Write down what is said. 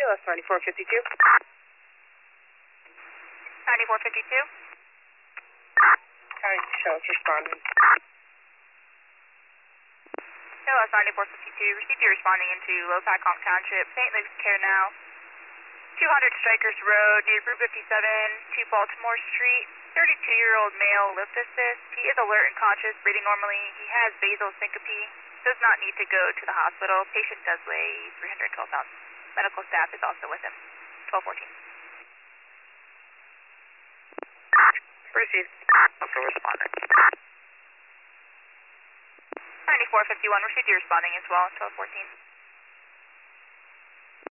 TLS 9452. 9452. County Sheriff responding. TLS 9452, received you responding into Lopac-Honk Township, St. Luke's Care Now. 200 Strikers Road, near Route 57 to Baltimore Street. 32-year-old male, lift assist. He is alert and conscious, breathing normally. He has basal syncope. Does not need to go to the hospital. Patient does weigh 312 pounds. Medical staff is also with him. 1214. Received. Also responding. 9451, received you responding as well. 1214.